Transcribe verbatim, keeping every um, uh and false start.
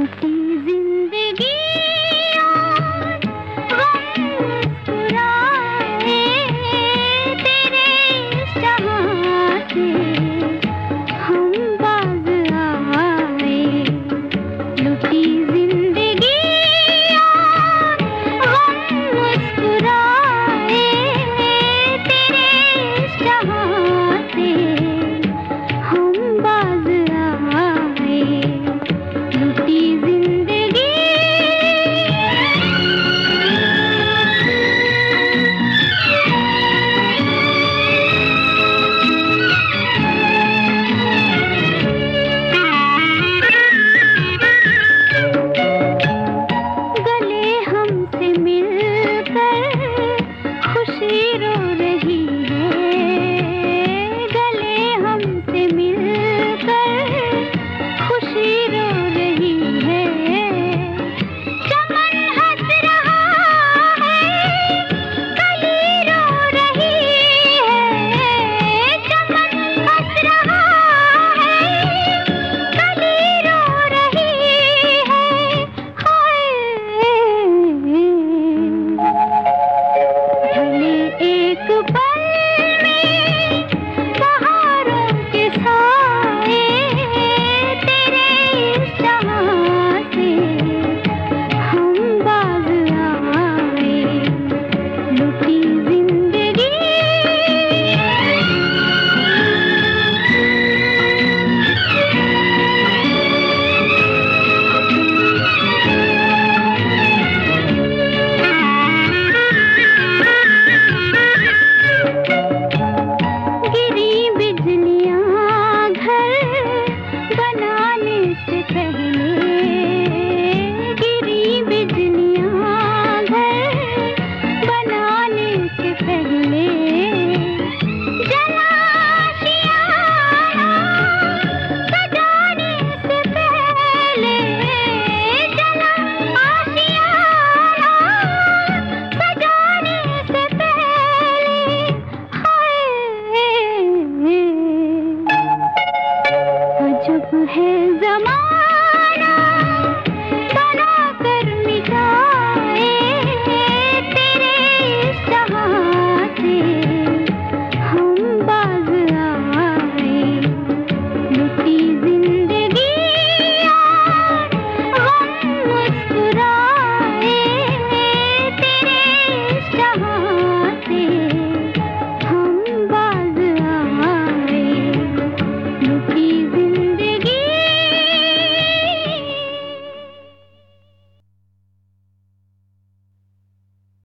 लुटी जिंदगी और गम मुस्कुराए, तेरे इस जहां से हम बाज आए। लुटी जिंदगी और गम मुस्कुराए, तेरे इस जहां से हम बाज आए। लुटी जिंदगी। गले हमसे मिलकर खुशी रो रही है, गले हमसे मिलकर खुशी रो रही है। चमन हंस रहा है, कली रो रही है। चमन हंस रहा है, कली रो रही है। हाय भले एक पल में बहारों के साए, तेरे इस जहां से हम बाज आए। लुटी जिंदगी। गिरी बिजलियां घर बनाने से पहले, गिरी बिजलियां घर बनाने से पहले। जला आशियाना सजाने से पहले, जला आशियाना सजाने से पहले। हाय अजब है ज़माना,